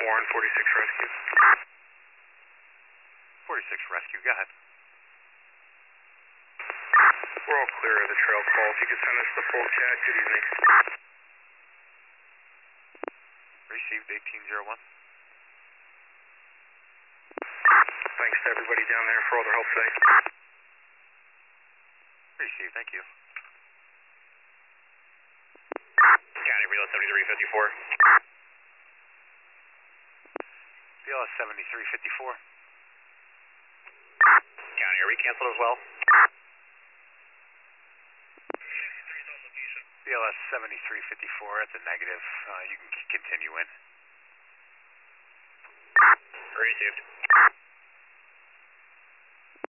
Warren, 46 Rescue. 46 Rescue, go ahead. We're all clear of the trail call. If you could send us the full chat, good evening. Received 1801. Thanks to everybody down there for all their help today. Received, thank you. County Reload 7354. BLS 7354. County, are we canceled as well? BLS 7354, that's a negative. You can continue in. Received.